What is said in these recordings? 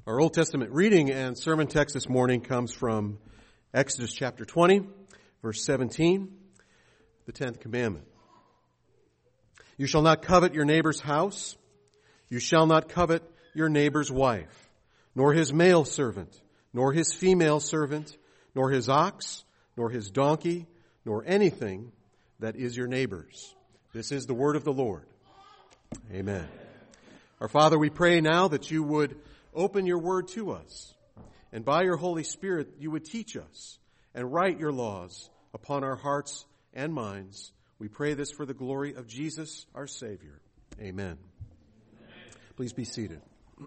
Our Old Testament reading and sermon text this morning comes from Exodus chapter 20, verse 17, the 10th commandment. You shall not covet your neighbor's house. You shall not covet your neighbor's wife, nor his male servant, nor his female servant, nor his ox, nor his donkey, nor anything that is your neighbor's. This is the word of the Lord. Amen. Our Father, we pray now that you would open your word to us, and by your Holy Spirit you would teach us and write your laws upon our hearts and minds. We pray this for the glory of Jesus, our Savior. Amen. Please be seated.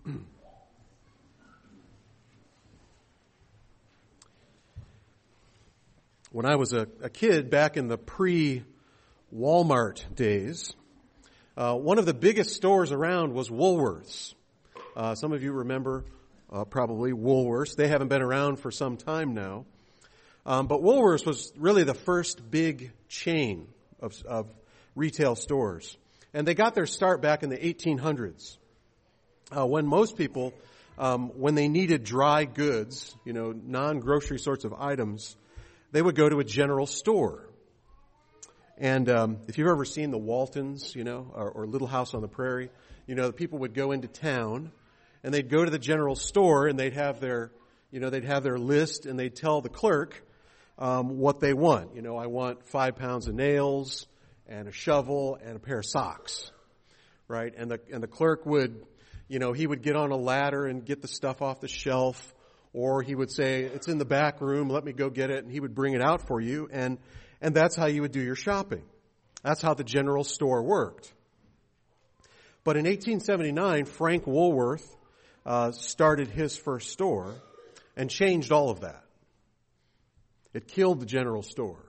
When I was a kid back in the pre-Walmart days, one of the biggest stores around was Woolworths. Some of you remember probably Woolworths. They haven't been around for some time now. But Woolworths was really the first big chain of retail stores. And they got their start back in the 1800s. When most people, when they needed dry goods, non-grocery sorts of items, they would go to a general store. And if you've ever seen the Waltons, or Little House on the Prairie, the people would go into town and they'd go to the general store and they'd have their list, and they'd tell the clerk what they want. I want 5 pounds of nails and a shovel and a pair of socks, right? And the clerk would, he would get on a ladder and get the stuff off the shelf, or he would say, "It's in the back room, let me go get it," and he would bring it out for you, and that's how you would do your shopping. That's how the general store worked. But in 1879, Frank Woolworth started his first store and changed all of that. It killed the general store.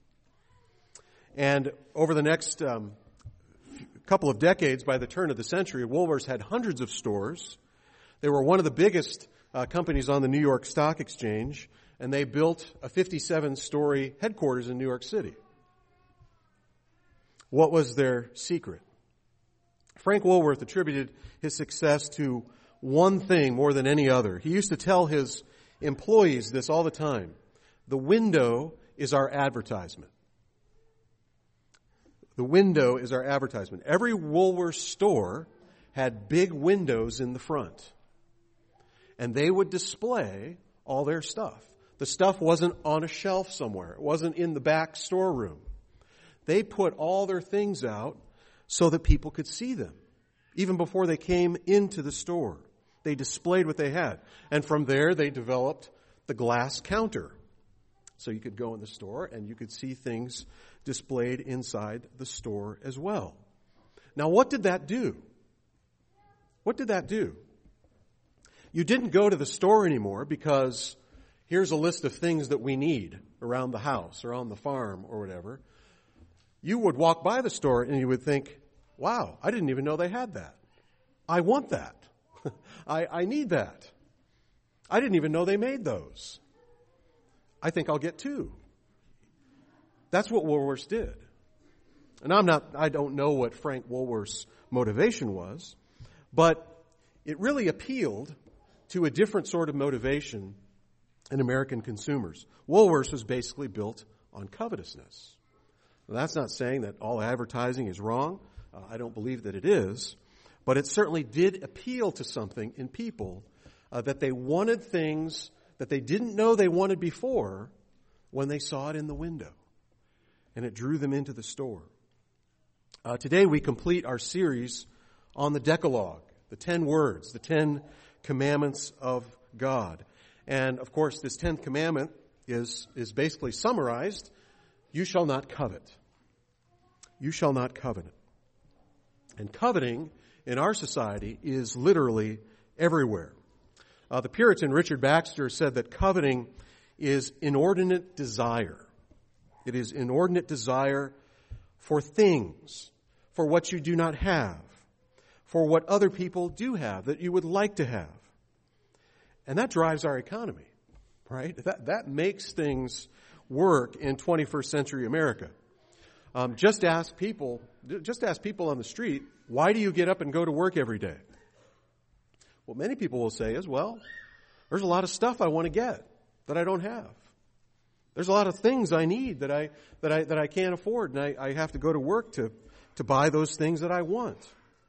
And over the next couple of decades, by the turn of the century, Woolworths had hundreds of stores. They were one of the biggest companies on the New York Stock Exchange, and they built a 57-story headquarters in New York City. What was their secret? Frank Woolworth attributed his success to one thing more than any other. He used to tell his employees this all the time: the window is our advertisement. The window is our advertisement. Every Woolworths store had big windows in the front, and they would display all their stuff. The stuff wasn't on a shelf somewhere. It wasn't in the back storeroom. They put all their things out so that people could see them. Even before they came into the store, they displayed what they had. And from there, they developed the glass counter. So you could go in the store and you could see things displayed inside the store as well. Now, what did that do? What did that do? You didn't go to the store anymore because here's a list of things that we need around the house or on the farm or whatever. You would walk by the store and you would think, wow, I didn't even know they had that. I want that. I need that. I didn't even know they made those. I think I'll get 2. That's what Woolworths did. And I don't know what Frank Woolworth's motivation was, but it really appealed to a different sort of motivation in American consumers. Woolworths was basically built on covetousness. Now, that's not saying that all advertising is wrong. I don't believe that it is. But it certainly did appeal to something in people that they wanted things that they didn't know they wanted before when they saw it in the window. And it drew them into the store. Today we complete our series on the Decalogue, the 10 words, the 10 commandments of God. And of course, this 10th commandment is basically summarized: you shall not covet. You shall not covet. And coveting in our society is literally everywhere. The Puritan Richard Baxter said that coveting is inordinate desire. It is inordinate desire for things, for what you do not have, for what other people do have that you would like to have. And that drives our economy, right? That makes things work in 21st century America. Just ask people on the street, why do you get up and go to work every day? What many people will say is, well, there's a lot of stuff I want to get that I don't have. There's a lot of things I need that I can't afford, and I have to go to work to buy those things that I want.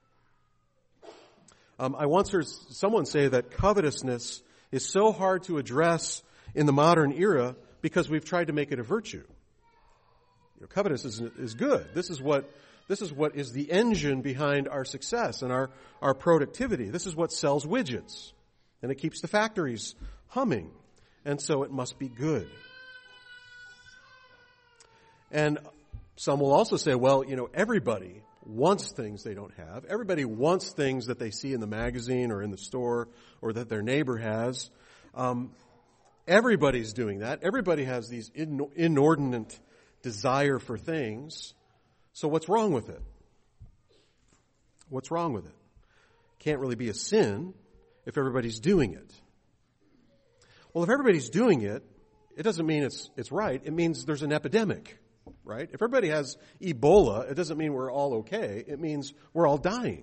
I once heard someone say that covetousness is so hard to address in the modern era because we've tried to make it a virtue. Covetousness is good. This is what is the engine behind our success and our productivity. This is what sells widgets, and it keeps the factories humming, and so it must be good. And some will also say, well, everybody wants things they don't have. Everybody wants things that they see in the magazine or in the store or that their neighbor has. Everybody's doing that. Everybody has these inordinate desire for things. So what's wrong with it? What's wrong with it? Can't really be a sin if everybody's doing it. Well, if everybody's doing it, it doesn't mean it's right. It means there's an epidemic, right? If everybody has Ebola, it doesn't mean we're all okay. It means we're all dying.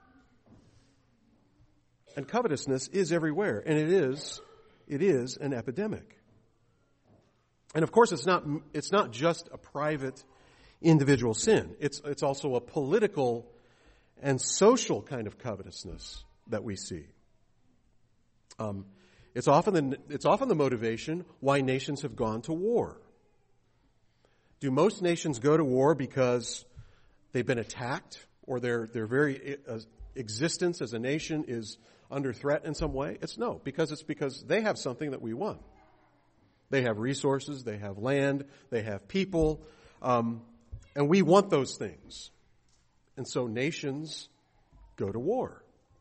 And covetousness is everywhere, and it is an epidemic. And of course, it's not just a private individual sin. It's also a political and social kind of covetousness that we see. It's often the motivation why nations have gone to war. Do most nations go to war because they've been attacked or their very existence as a nation is under threat in some way? It's because they have something that we want. They have resources, they have land, they have people, and we want those things. And so nations go to war.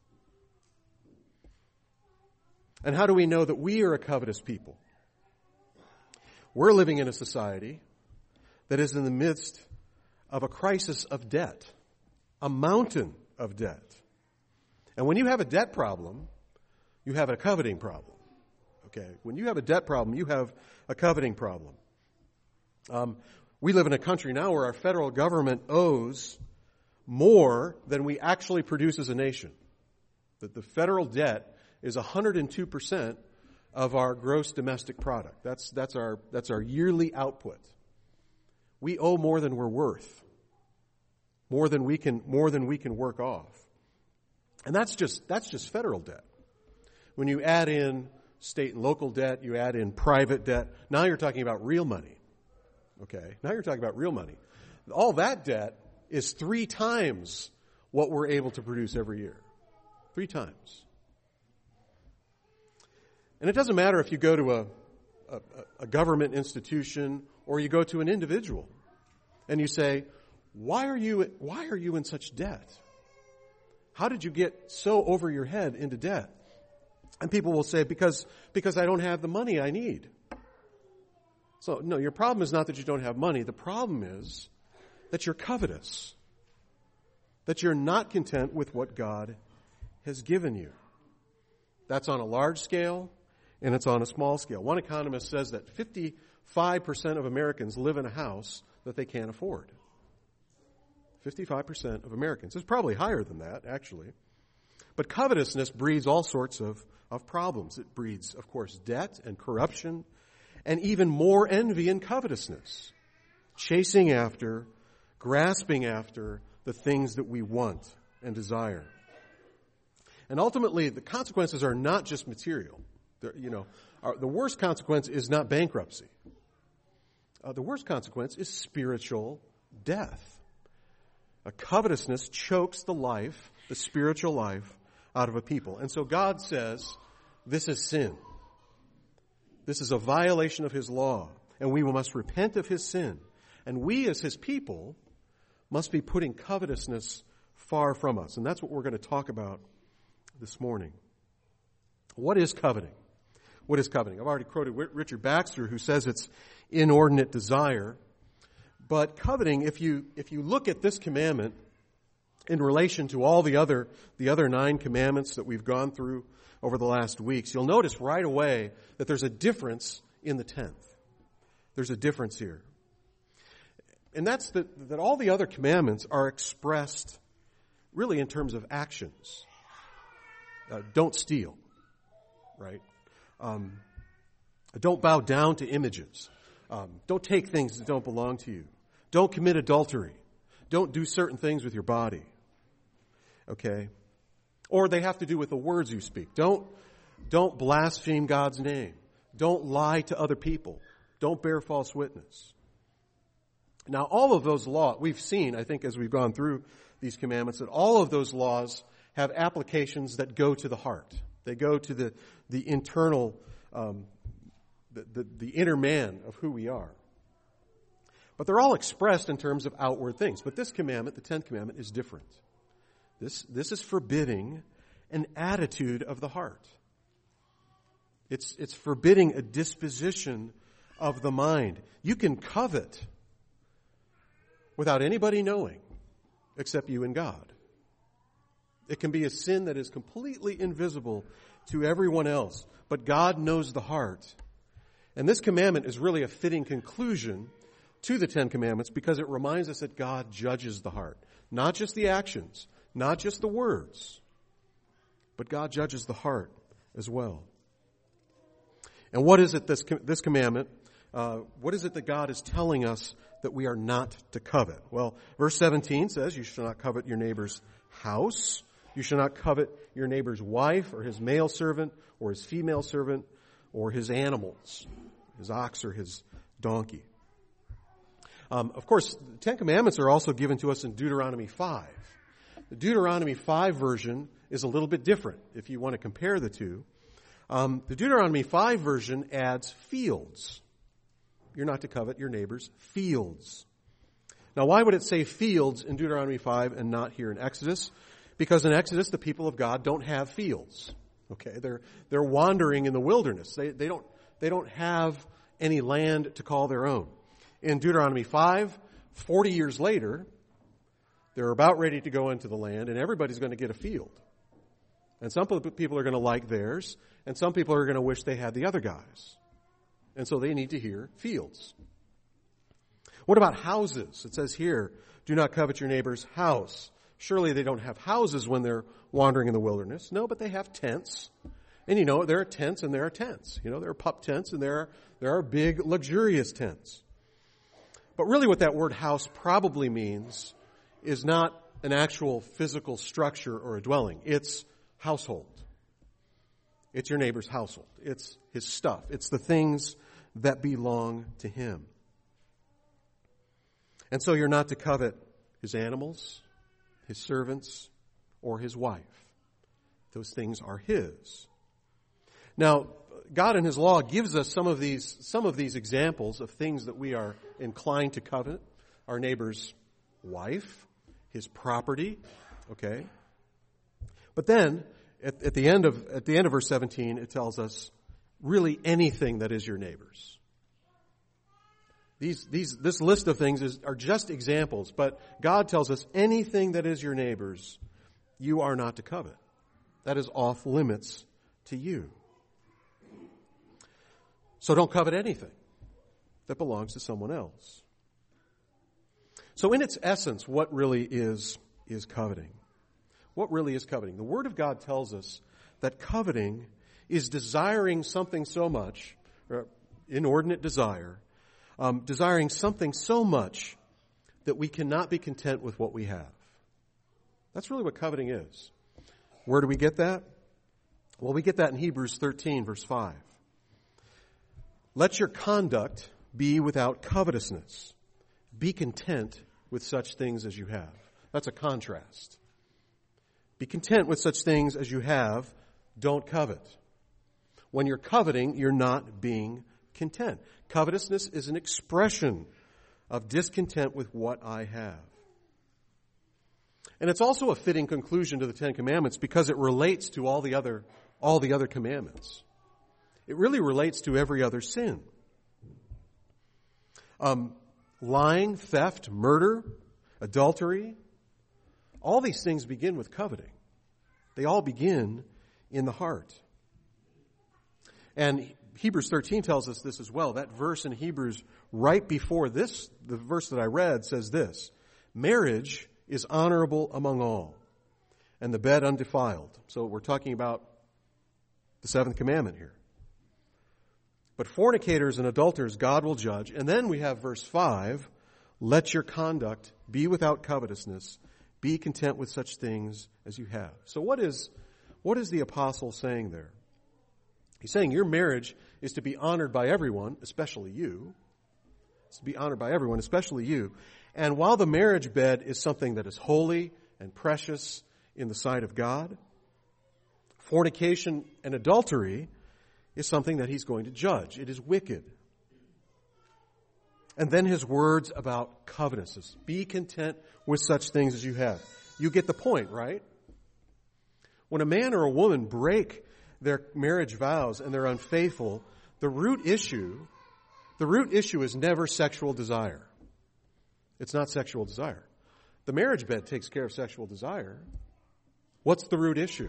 And how do we know that we are a covetous people? We're living in a society that is in the midst of a crisis of debt, a mountain of debt. And when you have a debt problem, you have a coveting problem. Okay? When you have a debt problem, you have a coveting problem. We live in a country now where our federal government owes more than we actually produce as a nation. That the federal debt is 102% of our gross domestic product. That's our yearly output. We owe more than we're worth. More than we can work off. And that's just federal debt. When you add in state and local debt, you add in private debt, now you're talking about real money. Okay? Now you're talking about real money. All that debt is 3 times what we're able to produce every year. 3 times. And it doesn't matter if you go to a government institution or you go to an individual and you say, why are you in such debt? How did you get so over your head into debt? And people will say, because I don't have the money I need. So, no, your problem is not that you don't have money. The problem is that you're covetous. That you're not content with what God has given you. That's on a large scale, and it's on a small scale. One economist says that 55% of Americans live in a house that they can't afford. 55% of Americans. It's probably higher than that, actually. But covetousness breeds all sorts of problems. It breeds, of course, debt and corruption, and even more envy and covetousness. Chasing after, grasping after the things that we want and desire. And ultimately, the consequences are not just material. The worst consequence is not bankruptcy. The worst consequence is spiritual death. A covetousness chokes the spiritual life, out of a people. And so God says, this is sin. This is a violation of His law, and we must repent of His sin. And we as His people must be putting covetousness far from us. And that's what we're going to talk about this morning. What is coveting? What is coveting? I've already quoted Richard Baxter, who says it's inordinate desire. But coveting, if you look at this commandment in relation to all the other 9 commandments that we've gone through over the last weeks, you'll notice right away that there's a difference in the 10th. There's a difference here. And that's that all the other commandments are expressed really in terms of actions. don't steal, right? Don't bow down to images. Don't take things that don't belong to you. Don't commit adultery. Don't do certain things with your body. Okay? Or they have to do with the words you speak. Don't blaspheme God's name. Don't lie to other people. Don't bear false witness. Now, all of those laws, we've seen, I think, as we've gone through these commandments, that all of those laws have applications that go to the heart. They go to the internal, the inner man of who we are. But they're all expressed in terms of outward things. But this commandment, the 10th commandment, is different. This is forbidding an attitude of the heart. It's forbidding a disposition of the mind. You can covet without anybody knowing except you and God. It can be a sin that is completely invisible to everyone else, but God knows the heart. And this commandment is really a fitting conclusion to the 10 Commandments because it reminds us that God judges the heart. Not just the actions, not just the words, but God judges the heart as well. And what is it, this commandment, what is it that God is telling us that we are not to covet? Well, verse 17 says, you shall not covet your neighbor's house. You shall not covet your neighbor's wife or his male servant or his female servant or his animals, his ox or his donkey. Of course, the 10 Commandments are also given to us in Deuteronomy 5. The Deuteronomy 5 version is a little bit different if you want to compare the two. The Deuteronomy 5 version adds fields. You're not to covet your neighbor's fields. Now, why would it say fields in Deuteronomy 5 and not here in Exodus? Because in Exodus, the people of God don't have fields. Okay, they're wandering in the wilderness. They don't have any land to call their own. In Deuteronomy 5, 40 years later, they're about ready to go into the land, and everybody's going to get a field. And some people are going to like theirs, and some people are going to wish they had the other guys. And so they need to hear fields. What about houses? It says here, do not covet your neighbor's house. Surely they don't have houses when they're wandering in the wilderness. No, but they have tents. And there are tents and there are tents. There are pup tents and there are big, luxurious tents. But really what that word house probably means is not an actual physical structure or a dwelling. It's household. It's your neighbor's household. It's his stuff. It's the things that belong to him. And so you're not to covet his animals, his servants, or his wife. Those things are his. Now, God in his law gives us some of these examples of things that we are inclined to covet. Our neighbor's wife, his property, okay? But then, at the end of verse 17, it tells us really anything that is your neighbor's. This list of things are just examples, but God tells us anything that is your neighbor's, you are not to covet. That is off limits to you. So don't covet anything that belongs to someone else. So in its essence, what really is coveting? What really is coveting? The Word of God tells us that coveting is desiring something so much, or inordinate desire, desiring something so much that we cannot be content with what we have. That's really what coveting is. Where do we get that? Well, we get that in Hebrews 13, verse 5. Let your conduct be without covetousness. Be content with such things as you have. That's a contrast. Be content with such things as you have. Don't covet. When you're coveting, you're not being content. Covetousness is an expression of discontent with what I have. And it's also a fitting conclusion to the 10 Commandments because it relates to all the other commandments. It really relates to every other sin. Lying, theft, murder, adultery, all these things begin with coveting. They all begin in the heart. And Hebrews 13 tells us this as well. That verse in Hebrews right before this, the verse that I read, says this: marriage is honorable among all, and the bed undefiled. So we're talking about the seventh commandment here. But fornicators and adulterers God will judge. And then we have verse 5, let your conduct be without covetousness. Be content with such things as you have. So what is the apostle saying there? He's saying your marriage is to be honored by everyone, especially you. It's to be honored by everyone, especially you. And while the marriage bed is something that is holy and precious in the sight of God, fornication and adultery is something that he's going to judge. It is wicked. And then his words about covetousness. Be content with such things as you have. You get the point, right? When a man or a woman break their marriage vows and they're unfaithful, the root issue is never sexual desire. It's not sexual desire. The marriage bed takes care of sexual desire. What's the root issue?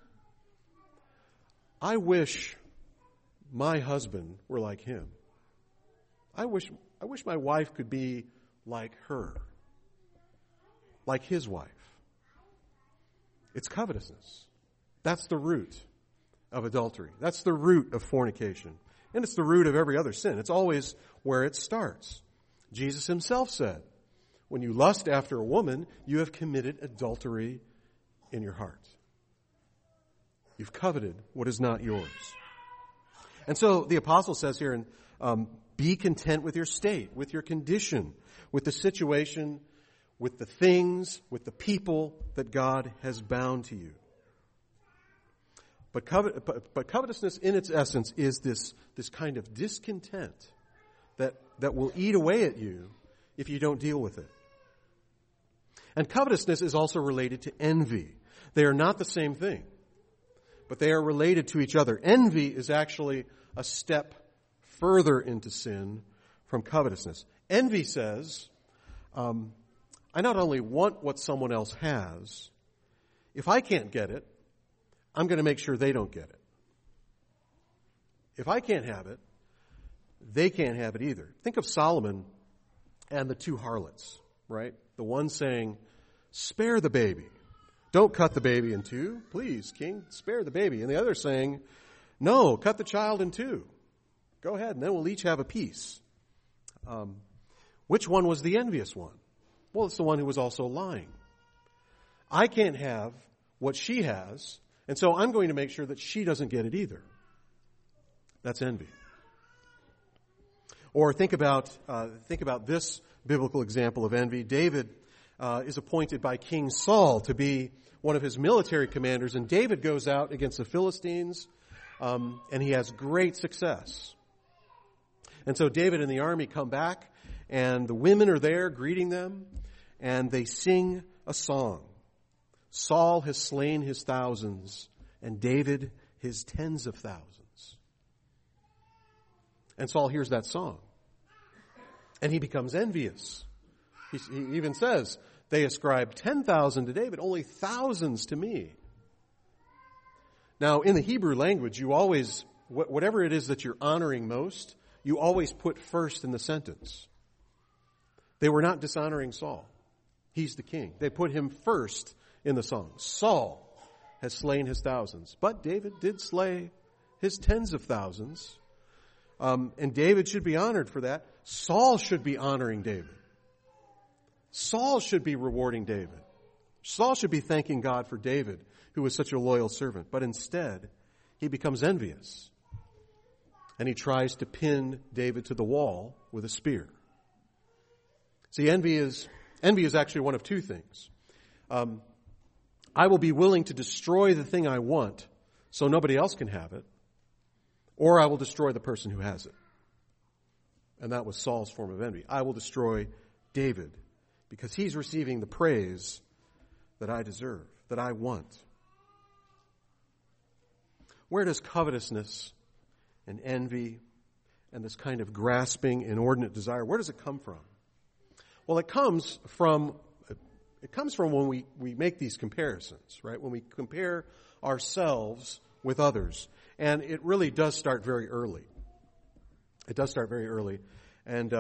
I wish my husband were like him. I wish my wife could be like her, like his wife. It's covetousness. That's the root of adultery. That's the root of fornication. And it's the root of every other sin. It's always where it starts. Jesus himself said, when you lust after a woman, you have committed adultery in your heart. You've coveted what is not yours. And so the apostle says here, be content with your state, with your condition, with the situation, with the things, with the people that God has bound to you. But covetousness in its essence is this kind of discontent that will eat away at you if you don't deal with it. And covetousness is also related to envy. They are not the same thing, but they are related to each other. Envy is actually a step further into sin from covetousness. Envy says, I not only want what someone else has, if I can't get it, I'm going to make sure they don't get it. If I can't have it, they can't have it either. Think of Solomon and the two harlots, right? The one saying, spare the baby. Don't cut the baby in two. Please, king, spare the baby. And the other saying, no, cut the child in two. Go ahead, and then we'll each have a piece. Which one was the envious one? Well, it's the one who was also lying. I can't have what she has, and so I'm going to make sure that she doesn't get it either. That's envy. Or think about this biblical example of envy. David is appointed by King Saul to be one of his military commanders, and David goes out against the Philistines, and he has great success. And so David and the army come back, and the women are there greeting them, and they sing a song. Saul has slain his thousands, and David his tens of thousands. And Saul hears that song, and he becomes envious. He even says, they ascribe 10,000 to David, only thousands to me. Now, in the Hebrew language, you always, whatever it is that you're honoring most, you always put first in the sentence. They were not dishonoring Saul. He's the king. They put him first in the song. Saul has slain his thousands, but David did slay his tens of thousands. And David should be honored for that. Saul should be honoring David. Saul should be rewarding David. Saul should be thanking God for David, who was such a loyal servant. But instead, he becomes envious. And he tries to pin David to the wall with a spear. See, envy is actually one of two things. I will be willing to destroy the thing I want so nobody else can have it, or I will destroy the person who has it. And that was Saul's form of envy. I will destroy David because he's receiving the praise that I deserve, that I want. Where does covetousness and envy and this kind of grasping, inordinate desire, where does it come from? Well, it comes from when we make these comparisons, right? When we compare ourselves with others. And it really does start very early. It does start very early. And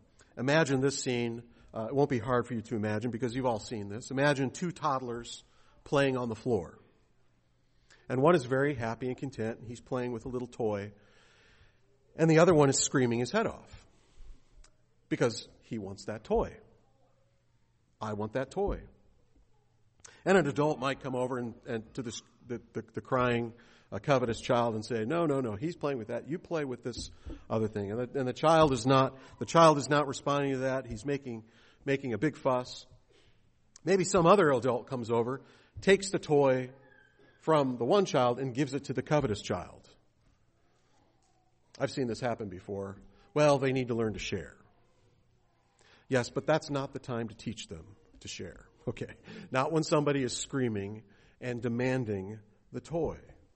imagine this scene. It won't be hard for you to imagine because you've all seen this. Imagine two toddlers playing on the floor. And one is very happy and content, and he's playing with a little toy. And the other one is screaming his head off because he wants that toy. I want that toy. And an adult might come over and to the crying, covetous child and say, no, he's playing with that. You play with this other thing. And the child is not responding to that. He's making a big fuss. Maybe some other adult comes over, takes the toy from the one child and gives it to the covetous child. I've seen this happen before. Well, they need to learn to share. Yes, but that's not the time to teach them to share. Okay. Not when somebody is screaming and demanding the toy.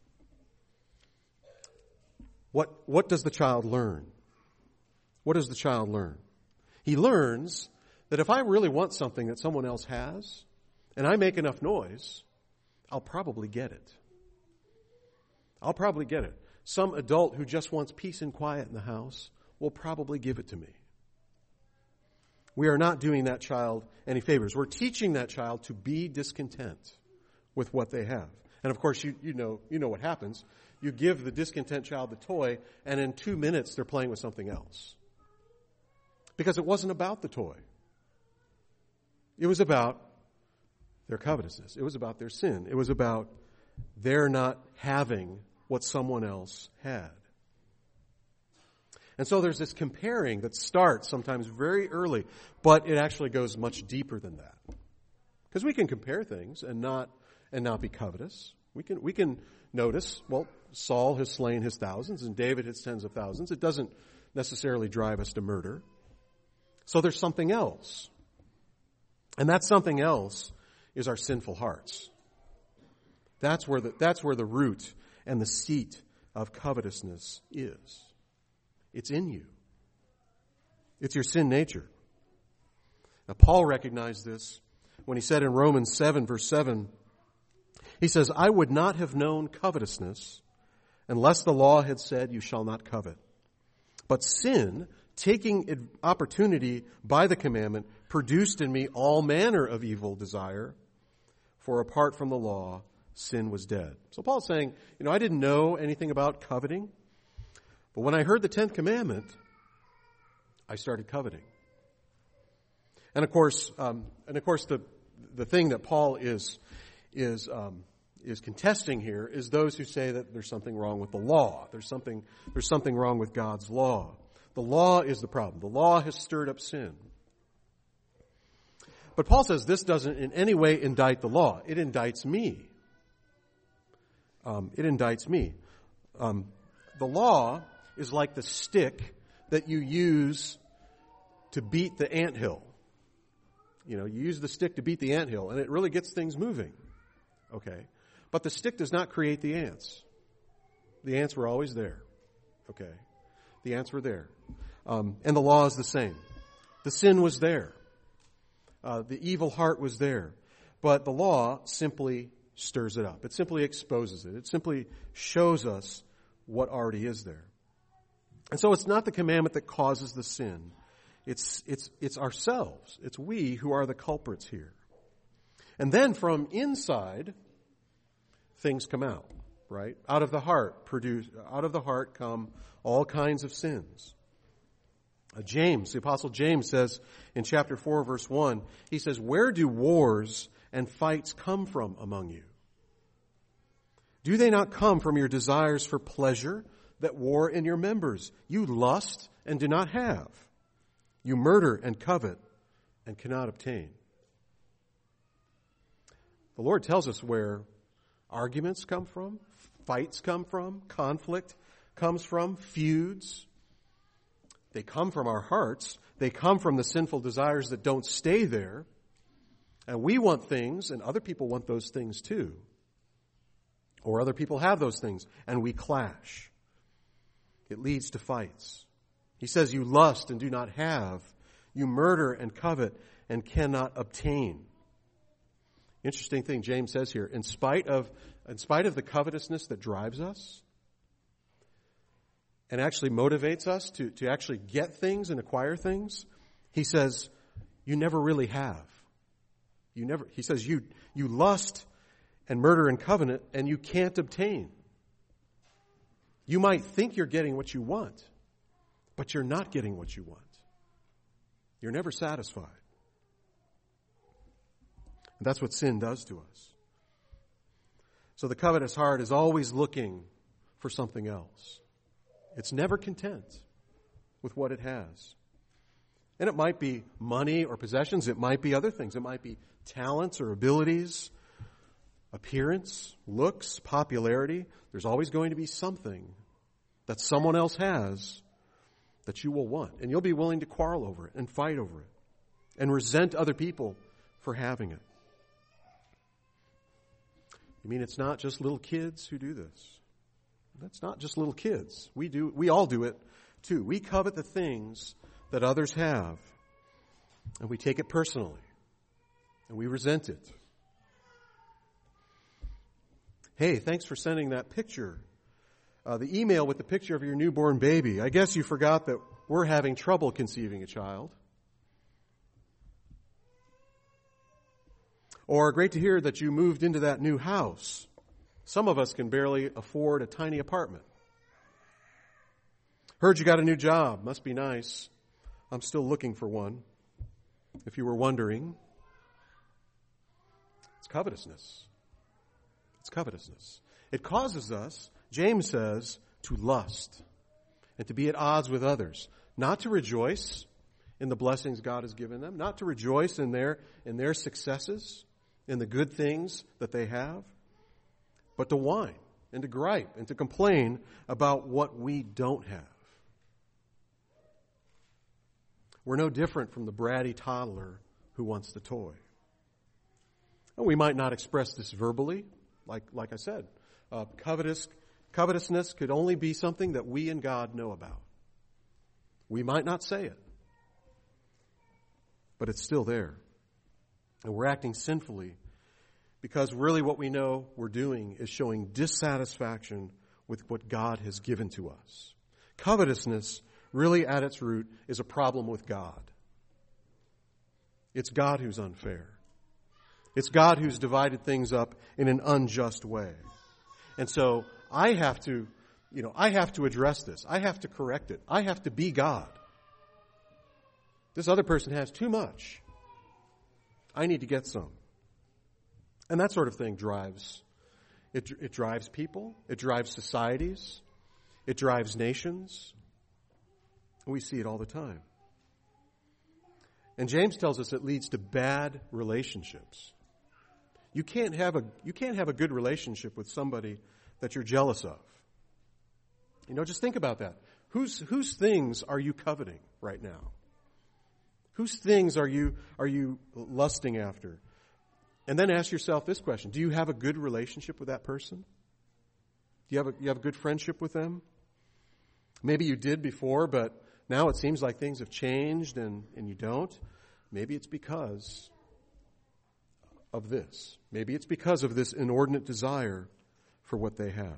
What does the child learn? What does the child learn? He learns that if I really want something that someone else has, and I make enough noise, I'll probably get it. I'll probably get it. Some adult who just wants peace and quiet in the house will probably give it to me. We are not doing that child any favors. We're teaching that child to be discontent with what they have. And of course, you know what happens. You give the discontent child the toy, and in 2 minutes they're playing with something else. Because it wasn't about the toy. It was about their covetousness. It was about their sin. It was about their not having what someone else had. And so there's this comparing that starts sometimes very early, but it actually goes much deeper than that. Because we can compare things and not be covetous. We can notice, well, Saul has slain his thousands and David his tens of thousands. It doesn't necessarily drive us to murder. So there's something else. And that something else is our sinful hearts. That's where the root and the seat of covetousness is. It's in you. It's your sin nature. Now, Paul recognized this when he said in Romans 7, verse 7, he says, I would not have known covetousness unless the law had said, you shall not covet. But sin, taking opportunity by the commandment, produced in me all manner of evil desire, for apart from the law, sin was dead. So Paul's saying, I didn't know anything about coveting, but when I heard the 10th commandment, I started coveting. And of course, the thing that Paul is contesting here is those who say that there's something wrong with the law. There's something wrong with God's law. The law is the problem. The law has stirred up sin. But Paul says this doesn't in any way indict the law. It indicts me. The law is like the stick that you use to beat the anthill. You use the stick to beat the anthill, and it really gets things moving. Okay? But the stick does not create the ants. The ants were always there. Okay? The ants were there. And the law is the same. The sin was there. The evil heart was there. But the law simply stirs it up. It simply exposes it. It simply shows us what already is there. And so it's not the commandment that causes the sin. It's ourselves. It's we who are the culprits here. And then from inside, things come out, right? Out of the heart come all kinds of sins. The Apostle James says in chapter 4, verse 1, he says, where do wars and fights come from among you? Do they not come from your desires for pleasure that war in your members? You lust and do not have. You murder and covet and cannot obtain. The Lord tells us where arguments come from, fights come from, conflict comes from, feuds. They come from our hearts. They come from the sinful desires that don't stay there. And we want things, and other people want those things too. Or other people have those things, and we clash. It leads to fights. He says, you lust and do not have. You murder and covet and cannot obtain. Interesting thing James says here. In spite of the covetousness that drives us and actually motivates us to actually get things and acquire things, he says, you never really have. He says, you lust and murder and covenant, and you can't obtain. You might think you're getting what you want, but you're not getting what you want. You're never satisfied. And that's what sin does to us. So the covetous heart is always looking for something else. It's never content with what it has. And it might be money or possessions. It might be other things. It might be talents or abilities, appearance, looks, popularity. There's always going to be something that someone else has that you will want. And you'll be willing to quarrel over it and fight over it and resent other people for having it. You mean it's not just little kids who do this? That's not just little kids. We all do it too. We covet the things that others have, and we take it personally, and we resent it. Hey, thanks for sending that picture. The email with the picture of your newborn baby. I guess you forgot that we're having trouble conceiving a child. Or great to hear that you moved into that new house. Some of us can barely afford a tiny apartment. Heard you got a new job. Must be nice. I'm still looking for one. If you were wondering, it's covetousness. It's covetousness. It causes us, James says, to lust and to be at odds with others. Not to rejoice in the blessings God has given them. Not to rejoice in their successes, in the good things that they have. But to whine and to gripe and to complain about what we don't have. We're no different from the bratty toddler who wants the toy. And we might not express this verbally, like I said. Covetousness could only be something that we and God know about. We might not say it, but it's still there. And we're acting sinfully because really what we know we're doing is showing dissatisfaction with what God has given to us. Covetousness, really at its root, is a problem with God. It's God who's unfair. It's God who's divided things up in an unjust way. And so I have to address this. I have to correct it. I have to be God. This other person has too much. I need to get some. And that sort of thing drives people. It drives societies. It drives nations. We see it all the time. And James tells us it leads to bad relationships. You can't have a good relationship with somebody that you're jealous of. Just think about that. Whose things are you coveting right now? Whose things are you lusting after? And then ask yourself this question: do you have a good relationship with that person? Do you have a good friendship with them? Maybe you did before, but now it seems like things have changed and you don't. Maybe it's because of this. Maybe it's because of this inordinate desire for what they have.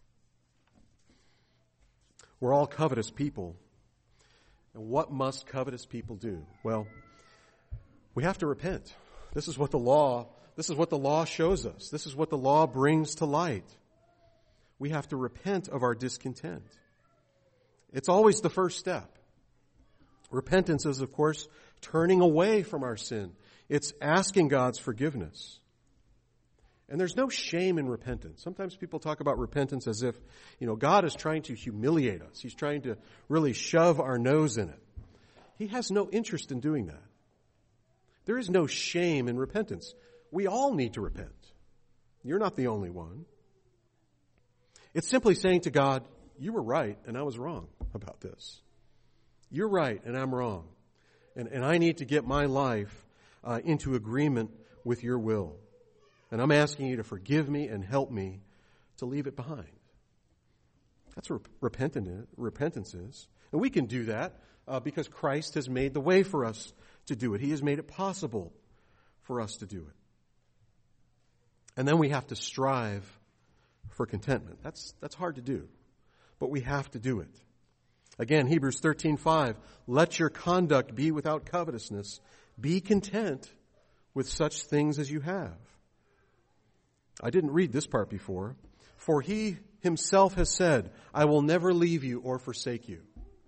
We're all covetous people. And what must covetous people do? Well, we have to repent. This is what the law shows us. This is what the law brings to light. We have to repent of our discontent. It's always the first step. Repentance is, of course, turning away from our sin. It's asking God's forgiveness. And there's no shame in repentance. Sometimes people talk about repentance as if, God is trying to humiliate us. He's trying to really shove our nose in it. He has no interest in doing that. There is no shame in repentance. We all need to repent. You're not the only one. It's simply saying to God, you were right and I was wrong about this. You're right and I'm wrong. And I need to get my life into agreement with your will. And I'm asking you to forgive me and help me to leave it behind. That's what repentance is. And we can do that because Christ has made the way for us to do it. He has made it possible for us to do it. And then we have to strive for contentment. That's hard to do, but we have to do it. Again, Hebrews 13:5, let your conduct be without covetousness. Be content with such things as you have. I didn't read this part before. For he himself has said, I will never leave you or forsake you.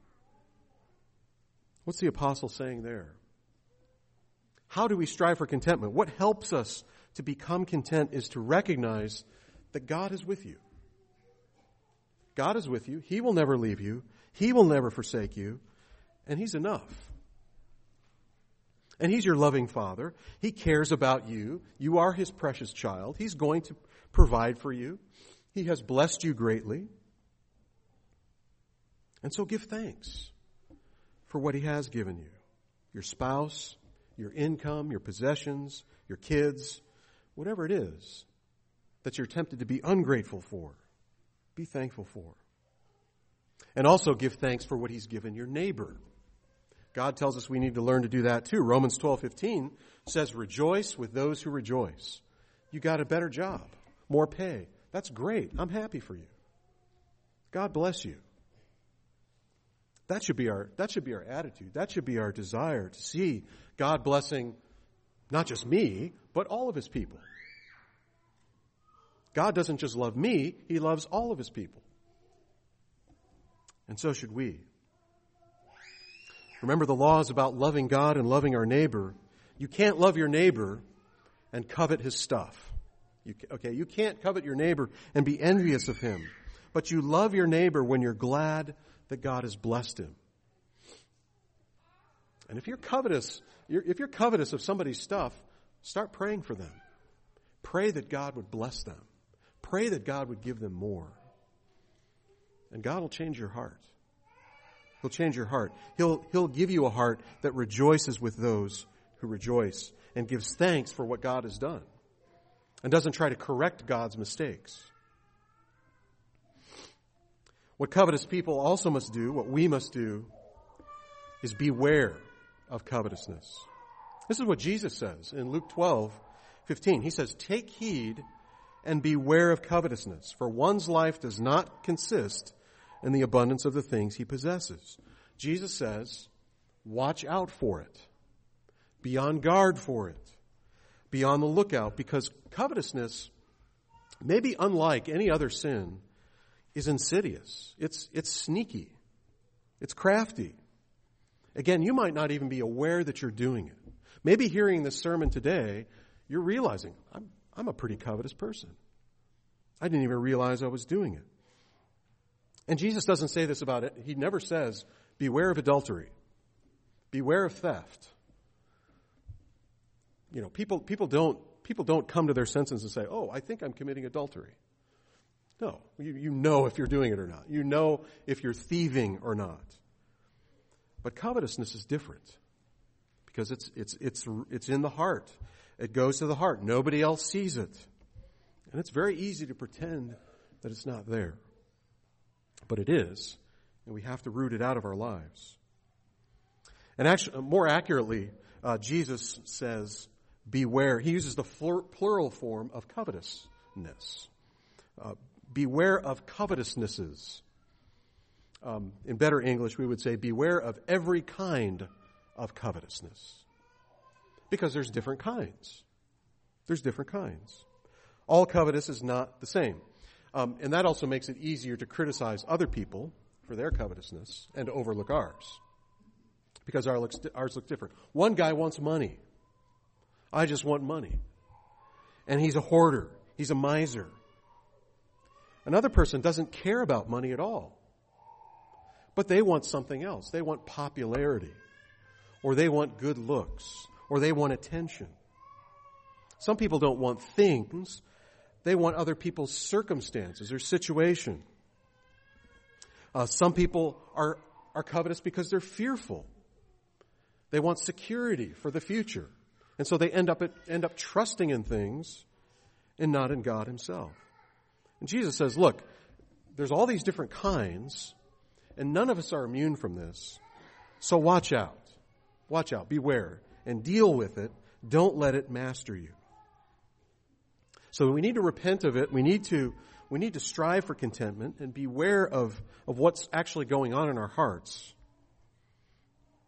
What's the apostle saying there? How do we strive for contentment? What helps us to become content is to recognize that God is with you. God is with you. He will never leave you. He will never forsake you. And He's enough. And He's your loving Father. He cares about you. You are His precious child. He's going to provide for you. He has blessed you greatly. And so give thanks for what He has given you. Your spouse, your income, your possessions, your kids, whatever it is that you're tempted to be ungrateful for, be thankful for. And also give thanks for what He's given your neighbor. God tells us we need to learn to do that too. Romans 12:15 says, rejoice with those who rejoice. You got a better job, more pay. That's great. I'm happy for you. God bless you. That should be our attitude. That should be our desire to see God blessing not just me, but all of His people. God doesn't just love me, He loves all of His people. And so should we. Remember the laws about loving God and loving our neighbor. You can't love your neighbor and covet his stuff. You can't covet your neighbor and be envious of him. But you love your neighbor when you're glad that God has blessed him. And if you're covetous of somebody's stuff, start praying for them. Pray that God would bless them. Pray that God would give them more. And God will change your heart. He'll change your heart. He'll give you a heart that rejoices with those who rejoice and gives thanks for what God has done and doesn't try to correct God's mistakes. What covetous people also must do, what we must do, is beware of covetousness. This is what Jesus says in Luke 12:15. He says, take heed and beware of covetousness, for one's life does not consist in the abundance of the things he possesses. Jesus says, watch out for it. Be on guard for it. Be on the lookout, because covetousness, maybe unlike any other sin, is insidious. It's sneaky. It's crafty. Again, you might not even be aware that you're doing it. Maybe hearing this sermon today, you're realizing, I'm a pretty covetous person. I didn't even realize I was doing it. And Jesus doesn't say this about it. He never says, beware of adultery. Beware of theft. You know, people don't come to their senses and say, oh, I think I'm committing adultery. No, you know if you're doing it or not. You know if you're thieving or not. But covetousness is different because it's in the heart. It goes to the heart. Nobody else sees it. And it's very easy to pretend that it's not there. But it is, and we have to root it out of our lives. And actually, more accurately, Jesus says, beware. He uses the plural form of covetousness. Beware of covetousnesses. In better English, we would say, beware of every kind of covetousness. Because there's different kinds. There's different kinds. All covetous is not the same. And that also makes it easier to criticize other people for their covetousness and to overlook ours. Because ours look different. One guy wants money. I just want money. And he's a hoarder. He's a miser. Another person doesn't care about money at all. But they want something else. They want popularity. Or they want good looks. Or they want attention. Some people don't want things. They want other people's circumstances or situation. Some people are covetous because they're fearful. They want security for the future. And so they end up trusting in things and not in God Himself. And Jesus says, look, there's all these different kinds, and none of us are immune from this. So watch out. Watch out. Beware. And deal with it. Don't let it master you. So we need to repent of it. We need to strive for contentment and beware of what's actually going on in our hearts.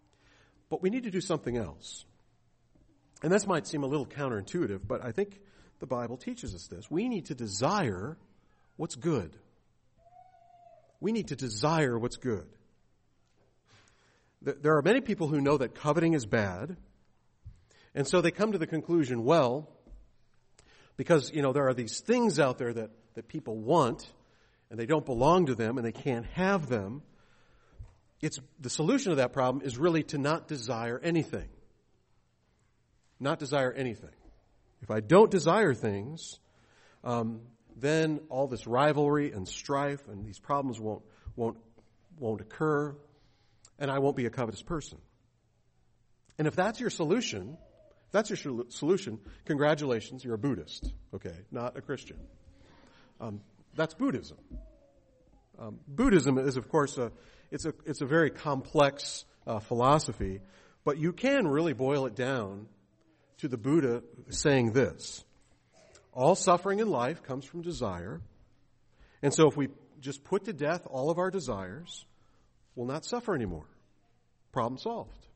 But we need to do something else. And this might seem a little counterintuitive, but I think the Bible teaches us this. We need to desire what's good. We need to desire what's good. There are many people who know that coveting is bad, and so they come to the conclusion, well, because, there are these things out there that people want, and they don't belong to them, and they can't have them. The solution to that problem is really to not desire anything. Not desire anything. If I don't desire things, then all this rivalry and strife and these problems won't occur, and I won't be a covetous person. And if that's your solution, congratulations, you're a Buddhist, okay, not a Christian. That's Buddhism. Buddhism is, of course, it's a very complex philosophy, but you can really boil it down to the Buddha saying this: all suffering in life comes from desire, and so if we just put to death all of our desires, we'll not suffer anymore. Problem solved.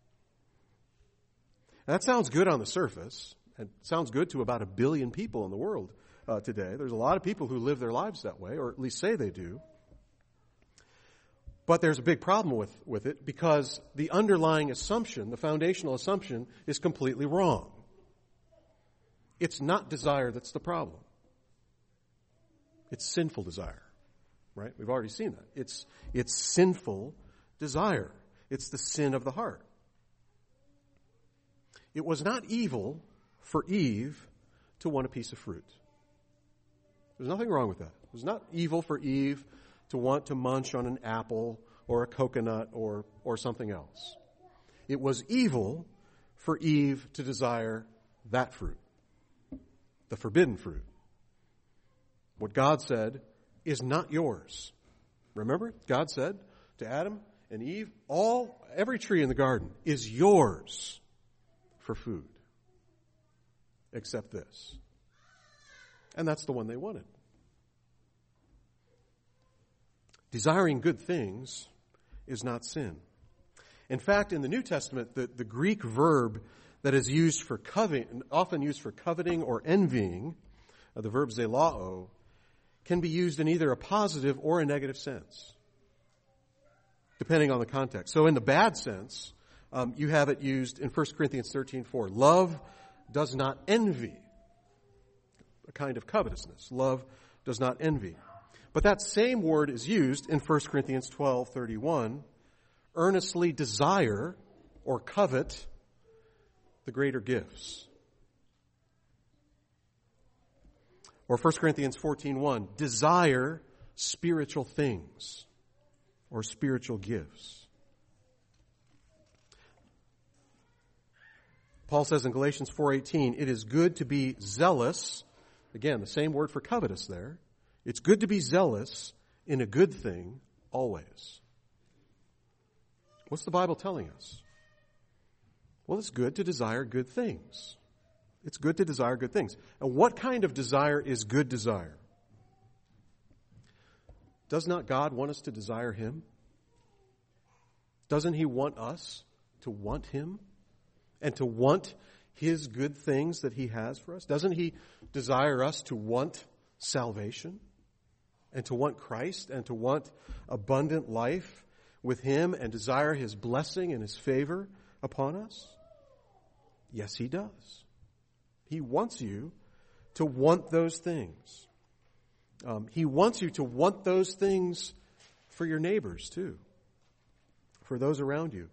Now, that sounds good on the surface, and sounds good to about 1 billion people in the world today. There's a lot of people who live their lives that way, or at least say they do. But there's a big problem with it, because the underlying assumption, the foundational assumption, is completely wrong. It's not desire that's the problem. It's sinful desire, right? We've already seen that. It's sinful desire. It's the sin of the heart. It was not evil for Eve to want a piece of fruit. There's nothing wrong with that. It was not evil for Eve to want to munch on an apple or a coconut or something else. It was evil for Eve to desire that fruit, the forbidden fruit. What God said is not yours. Remember, God said to Adam and Eve, every tree in the garden is yours for food, except this. And that's the one they wanted. Desiring good things is not sin. In fact, in the New Testament, the Greek verb that is used for coveting, often used for coveting or envying, the verb zelao, can be used in either a positive or a negative sense, depending on the context. So in the bad sense, you have it used in 1 Corinthians 13:4. Love does not envy. A kind of covetousness. Love does not envy. But that same word is used in 1 Corinthians 12:31. Earnestly desire or covet the greater gifts. Or 1 Corinthians 14:1. Desire spiritual things or spiritual gifts. Paul says in Galatians 4:18, it is good to be zealous. Again, the same word for covetous there. It's good to be zealous in a good thing always. What's the Bible telling us? Well, it's good to desire good things. It's good to desire good things. And what kind of desire is good desire? Does not God want us to desire Him? Doesn't He want us to want Him and to want His good things that He has for us? Doesn't He desire us to want salvation and to want Christ and to want abundant life with Him and desire His blessing and His favor upon us? Yes, He does. He wants you to want those things. He wants you to want those things for your neighbors too, for those around you.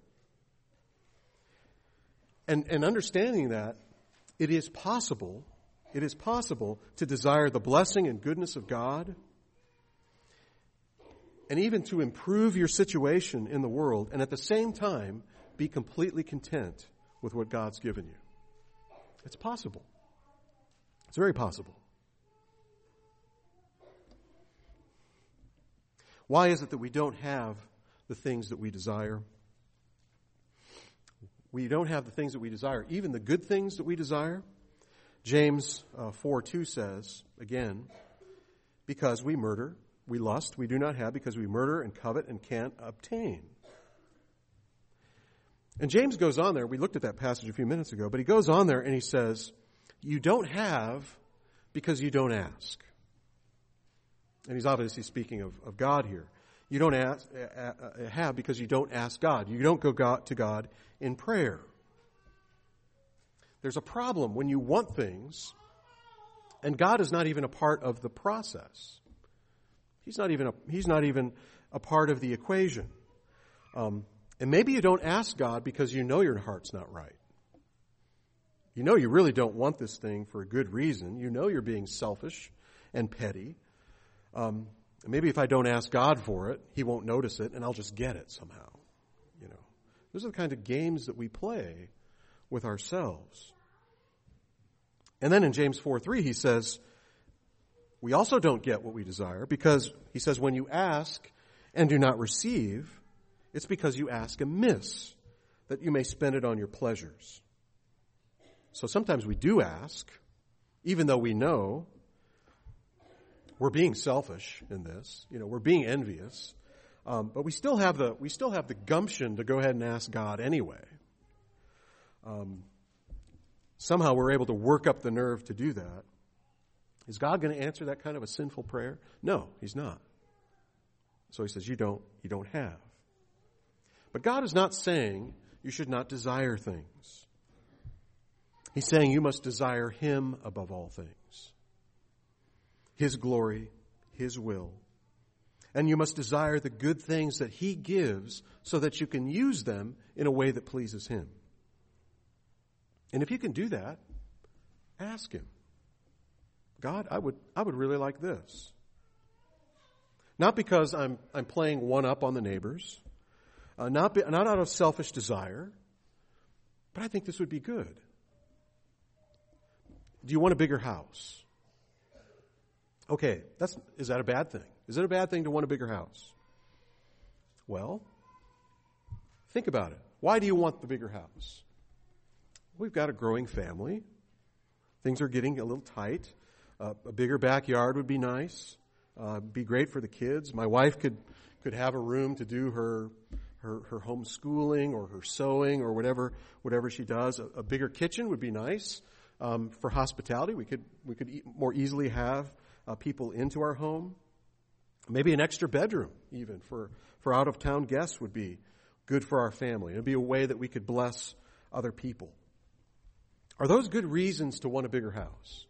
And understanding that, it is possible to desire the blessing and goodness of God and even to improve your situation in the world and at the same time be completely content with what God's given you. It's possible. It's very possible. Why is it that we don't have the things that we desire? We don't have the things that we desire, even the good things that we desire. James 4:2 says, again, because we murder, we lust, we do not have, because we murder and covet and can't obtain. And James goes on there, we looked at that passage a few minutes ago, but he goes on there and he says, You don't have because you don't ask. And he's obviously speaking of God here. You don't have because you don't ask God. You don't go to God in prayer. There's a problem when you want things, and God is not even a part of the process. He's not even a part of the equation. And maybe you don't ask God because you know your heart's not right. You know you really don't want this thing for a good reason. You know you're being selfish and petty. Maybe if I don't ask God for it, He won't notice it, and I'll just get it somehow. You know, those are the kind of games that we play with ourselves. And then in James 4:3, he says, we also don't get what we desire because, he says, when you ask and do not receive, it's because you ask amiss, that you may spend it on your pleasures. So sometimes we do ask, even though we know we're being selfish in this. You know, we're being envious, but we still have the gumption to go ahead and ask God anyway. Somehow we're able to work up the nerve to do that. Is God going to answer that kind of a sinful prayer? No, He's not. So He says, you don't have. But God is not saying you should not desire things. He's saying you must desire Him above all things. His glory, His will. And you must desire the good things that He gives so that you can use them in a way that pleases Him. And if you can do that, ask Him. God, I would really like this. Not because I'm playing one up on the neighbors, not out of selfish desire, but I think this would be good. Do you want a bigger house? Okay, is that a bad thing? Is it a bad thing to want a bigger house? Well, think about it. Why do you want the bigger house? We've got a growing family. Things are getting a little tight. A bigger backyard would be nice. Be great for the kids. My wife could have a room to do her homeschooling or her sewing or whatever she does. A bigger kitchen would be nice for hospitality. We could more easily have people into our home. Maybe an extra bedroom even for out-of-town guests would be good for our family. It would be a way that we could bless other people. Are those good reasons to want a bigger house?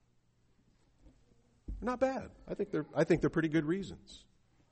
Not bad. I think they're pretty good reasons.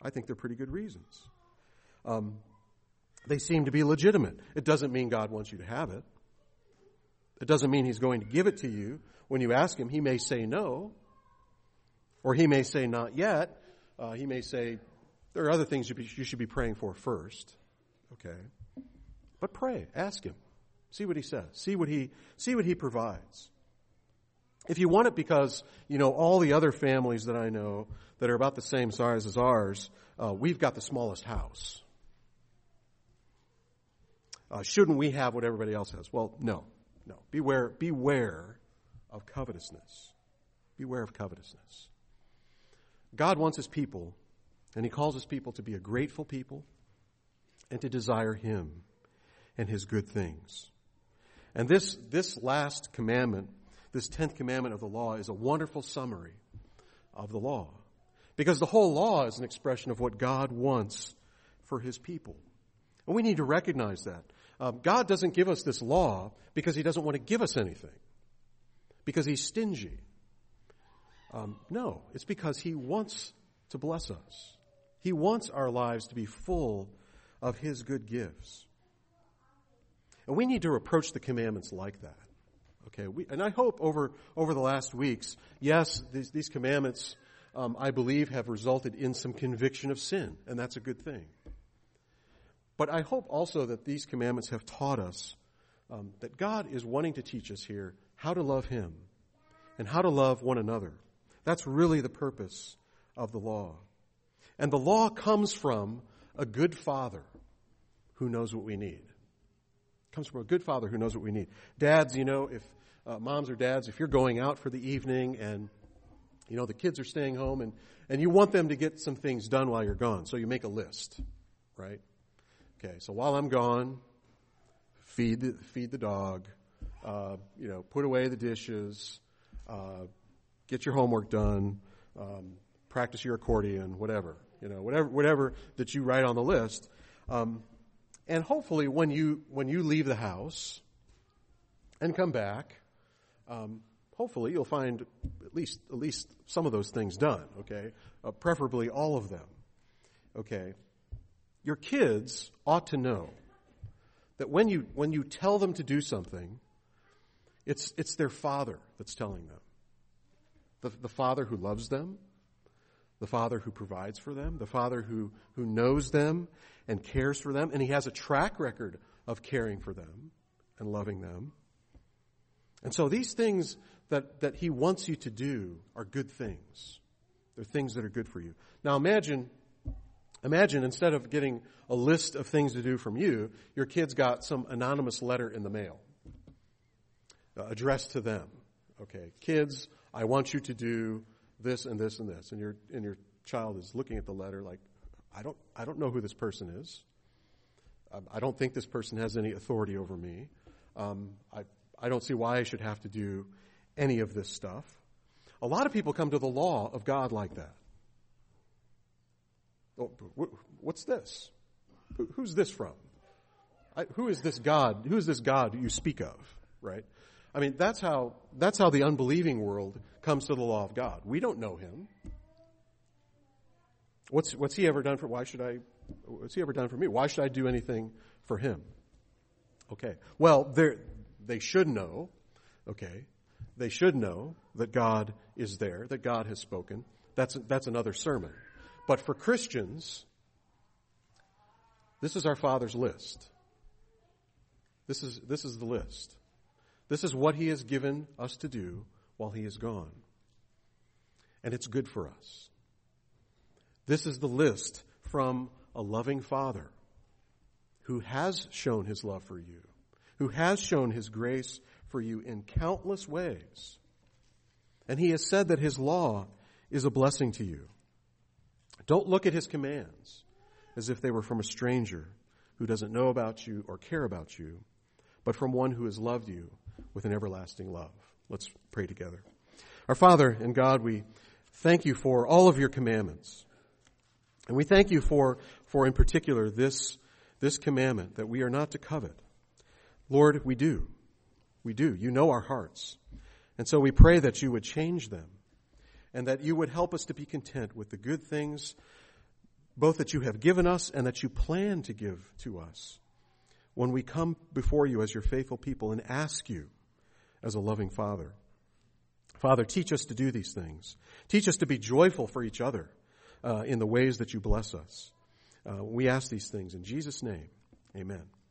They seem to be legitimate. It doesn't mean God wants you to have it. It doesn't mean He's going to give it to you. When you ask Him, He may say no, or He may say not yet. He may say there are other things you should be praying for first. Okay, but pray, ask Him, see what He says, see what He provides. If you want it because, all the other families that I know that are about the same size as ours, we've got the smallest house. Shouldn't we have what everybody else has? Well, no. Beware of covetousness. Beware of covetousness. God wants His people, and He calls His people to be a grateful people and to desire Him and His good things. And this last commandment, this 10th commandment of the law, is a wonderful summary of the law. Because the whole law is an expression of what God wants for His people. And we need to recognize that. God doesn't give us this law because He doesn't want to give us anything. Because He's stingy. No, it's because He wants to bless us. He wants our lives to be full of His good gifts. And we need to approach the commandments like that. Okay, and I hope over the last weeks, yes, these commandments, I believe, have resulted in some conviction of sin, and that's a good thing. But I hope also that these commandments have taught us that God is wanting to teach us here how to love Him and how to love one another. That's really the purpose of the law. And the law comes from a good Father who knows what we need. It comes from a good Father who knows what we need. Dads, if moms or dads, if you're going out for the evening and the kids are staying home and you want them to get some things done while you're gone, so you make a list, right? Okay, so while I'm gone, feed the dog, put away the dishes, get your homework done, practice your accordion, whatever that you write on the list. And hopefully when you leave the house and come back, hopefully you'll find at least some of those things done, okay? Preferably all of them, okay? Your kids ought to know that when you tell them to do something, it's their father that's telling them. The father who loves them, the father who provides for them, the father who knows them and cares for them, and he has a track record of caring for them and loving them. And so these things that he wants you to do are good things. They're things that are good for you. Now imagine instead of getting a list of things to do from you, your kids got some anonymous letter in the mail addressed to them. Okay, kids, I want you to do this and this and this. And your child is looking at the letter like, I don't know who this person is. I don't think this person has any authority over me. I don't see why I should have to do any of this stuff. A lot of people come to the law of God like that. Oh, what's this? Who's this from? Who is this God? Who is this God you speak of? Right? I mean, that's how the unbelieving world comes to the law of God. We don't know him. What's he ever done for? What's he ever done for me? Why should I do anything for him? Okay. Well, they should know. Okay. They should know that God is there, that God has spoken. That's another sermon. But for Christians, this is our Father's list. This is the list. This is what he has given us to do while he is gone. And it's good for us. This is the list from a loving Father who has shown his love for you, who has shown his grace for you in countless ways. And he has said that his law is a blessing to you. Don't look at his commands as if they were from a stranger who doesn't know about you or care about you, but from one who has loved you with an everlasting love. Let's pray together. Our Father and God, we thank you for all of your commandments. And we thank you for in particular this commandment that we are not to covet. Lord, we do. We do. You know our hearts. And so we pray that you would change them and that you would help us to be content with the good things, both that you have given us and that you plan to give to us when we come before you as your faithful people and ask you as a loving Father. Father, teach us to do these things. Teach us to be joyful for each other in the ways that you bless us. We ask these things in Jesus' name. Amen.